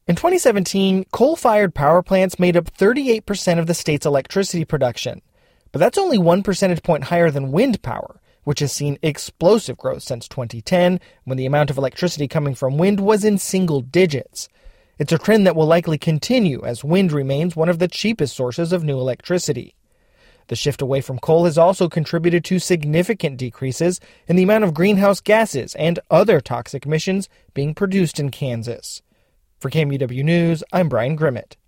In 2017, coal-fired power plants made up 38% of the state's electricity production. But that's only 1 percentage point higher than wind power, which has seen explosive growth since 2010, when the amount of electricity coming from wind was in single digits. It's a trend that will likely continue as wind remains one of the cheapest sources of new electricity. The shift away from coal has also contributed to significant decreases in the amount of greenhouse gases and other toxic emissions being produced in Kansas. For KMUW News, I'm Brian Grimmett.